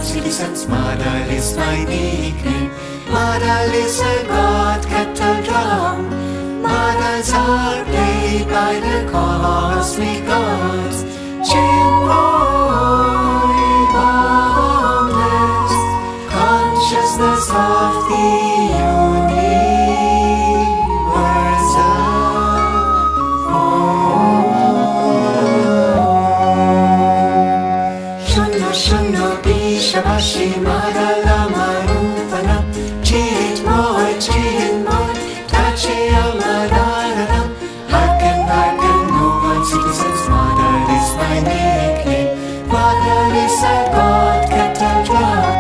citizens, madalis nainikin. Madalis a God kettle drum. Madals are played by the cosmic gods. Chinmoy boundless consciousness of the Shunno Bishabashi Madala Marupana Chit Moy Tachi Amadana Hearken, no one citizens, Madal is my nickname. Madal is a God kettle drum.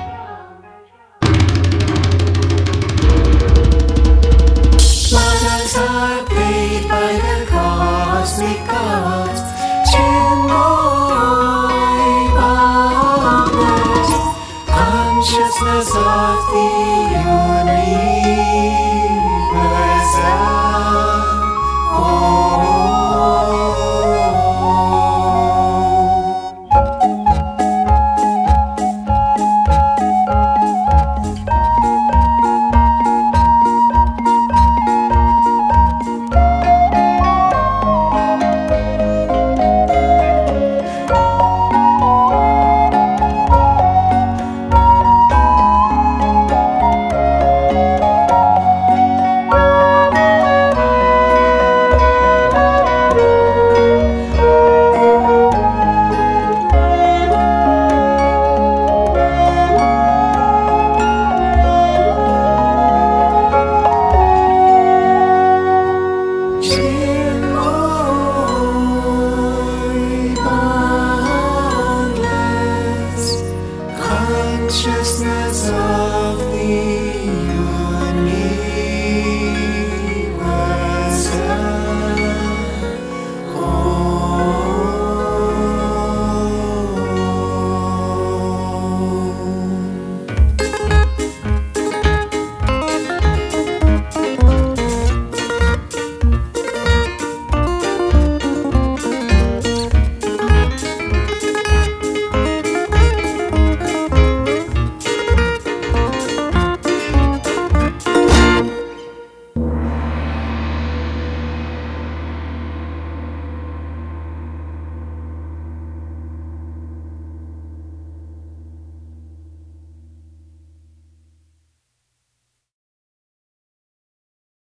Madals are played by the cosmic gods. Consciousness of the universe.